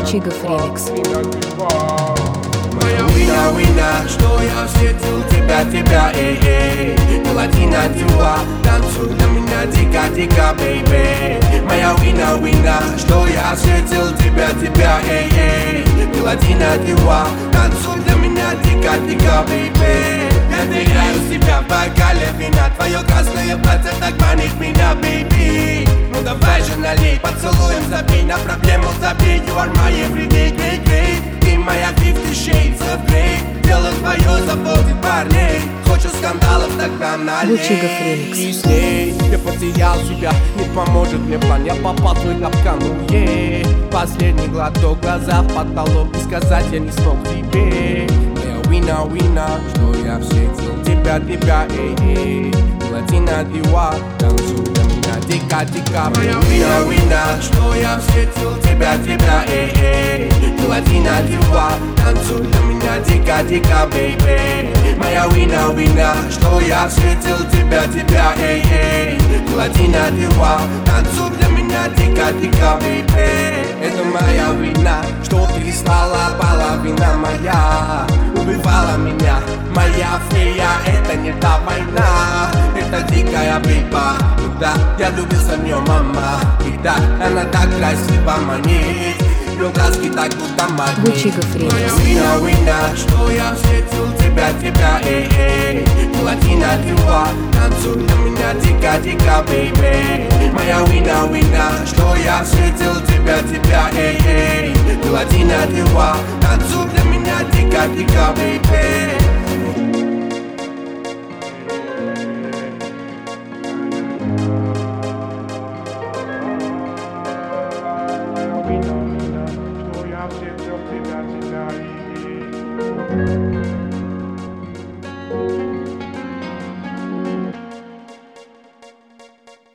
Бучигов ремикс. Моя вина, что я встретил тебя, Паладина дела, танцуй для меня дико, бейби. Моя вина, что я встретил тебя, Паладина дела, танцуй для меня дико, бейби. Я теряю себя в бокале вина, твое красное платье так манит меня, бейби. Ну давай же налей, поцелуем забей, на проблему забей. You are my everyday, great. Ты моя 50 shades of grey. Дело твое заботит парней. Хочешь скандалов, тогда налей. Бучигов ремикс. И с ней я потерял себя, не поможет мне план. Я попал в твой капкан, Последний глоток, глаза в потолок. И сказать я не смог тебе. Моя вина, что я встретил тебя, Паладина дела, танцуй для меня дико. Моя вина, что я встретил тебя, Паладина дела, танцуй для меня дико, бейби. Моя вина, что я встретил тебя, Паладина дела, танцуй для меня дико, бейби. Это моя вина, что ты стала половина моя. Убивала меня, моя фея, это не та война. Это дикая бейба, да, я влюбился в нее, мама. И да, она так красиво манит, ее глазки так будто магнит. Бучигов ремикс. Моя вина, что я встретил тебя, Паладина дела, танцуй для меня дико, бейби. Моя вина, что я встретил тебя, Паладина дела, танцуй для меня дико, бейби.